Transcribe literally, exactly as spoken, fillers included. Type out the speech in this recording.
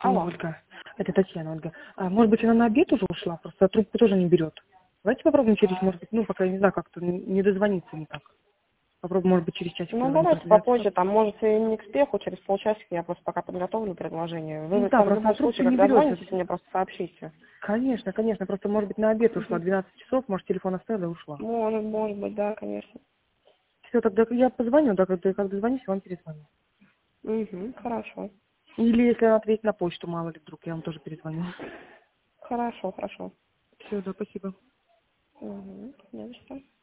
Алло. Ольга, это Татьяна, Ольга. А, может быть, она на обед уже ушла, просто трубку тоже не берет. Давайте попробуем через, может быть, ну, пока я не знаю, как-то не не дозвониться никак. Попробуем, может быть, через часик Ну, позвонить. давайте после двенадцати попозже, часов. там, может, и не к спеху, через полчасика я просто пока подготовлю предложение. Ну Вы да, там в просто любом она трубку случае, не когда берет звоните, все-таки. мне просто сообщите. Конечно, конечно, просто, может быть, на обед ушла, Угу. двенадцать часов, может, телефон оставила и ушла. Может, может быть, да, конечно. Все, тогда я позвоню, да, когда, когда дозвонюсь, я вам перезвоню. Угу, хорошо. Или если она ответит на почту, мало ли вдруг, я вам тоже перезвоню. Хорошо, хорошо. Все, да, спасибо. Угу, не за что.